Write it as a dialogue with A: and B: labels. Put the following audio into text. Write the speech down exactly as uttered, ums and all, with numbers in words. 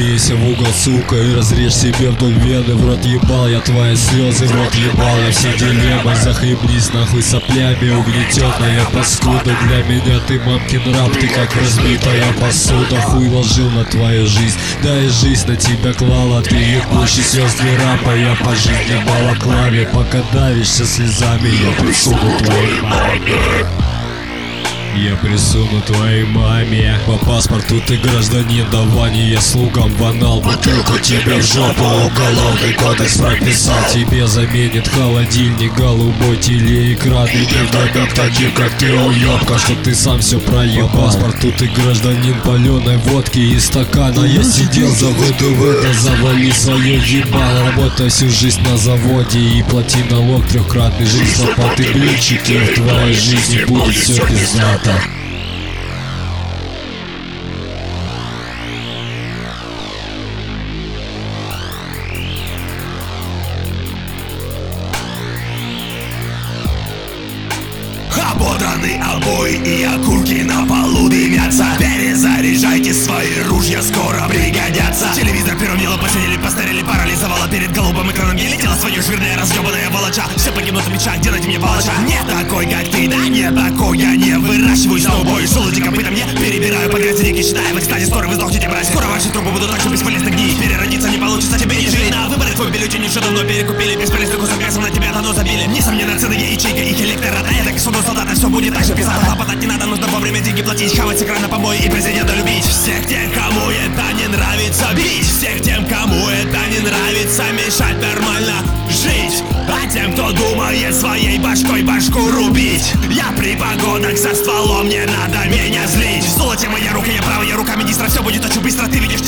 A: Забейся в угол, сука, и разрежь себе вдоль вены. В рот ебал я твои слезы, в рот ебал я все дилеммы. Захлебнись нахуй соплями, угнетенная паскуда. Для меня ты мамкин раб, ты как разбитая посуда. Хуй ложил на твою жизнь, да и жизнь на тебя клала. Ты ебущий звезды рапа, я по жизни балаклаве. Пока давишься слезами, я присуну твоей маме. Я присуну твоей маме. По паспорту ты гражданин, давание я слугам в анал. Бутылку тебе в жопу, уголовный кодекс прописал. Тебе заменит холодильник, голубой телеэкран. И невдомек таких, как ты, уёбка, что ты сам все проебал. По паспорту ты гражданин паленой водки и стакана. Я сидел за ВДВ, да завали свое ебало. Работай всю жизнь на заводе и плати налог трехкратный. Жизнь лопаты блинчики, в твоей жизни будет все пиздато.
B: Ободраны обои и окурки на полу дымятся. Перезаряжайте свои ружья, скоро пригодятся. Телевизор первым делом посидели, постарели, парализовало. Перед голубым экраном я летела свое жирное, разъебанное волоча. Все погибнут в мечах, делайте мне палача. Не такой, как ты, да не такой я не выращиваю сноубой. Желуди копытом не перебираю, по грязи реки считаю. В экстазе скоро вы сдохнете, брать. Скоро ваши трупы будут так же бесполезно гнить. Переродиться не получится, тебе не жалеть. На выборы твой бюллетень уже давно перекупили. Бесполезный кусок мяса на тебя давно забили. Несомненно, цены ячейка и электората. Это к суду солдата, все будет так же пиздато. Хлопотать не надо, нужно вовремя деньги платить. Хавать с экрана помой и президента любить. Всех тех, кому это не нравится, бить. Всех тем, кому это не нравится, мешать нормально жить. А тем, кто думает своей башкой башку рубить. Я при погодах за стволом, не надо меня злить. В золоте моя рука, я правая рука министра. Все будет очень быстро, ты видишь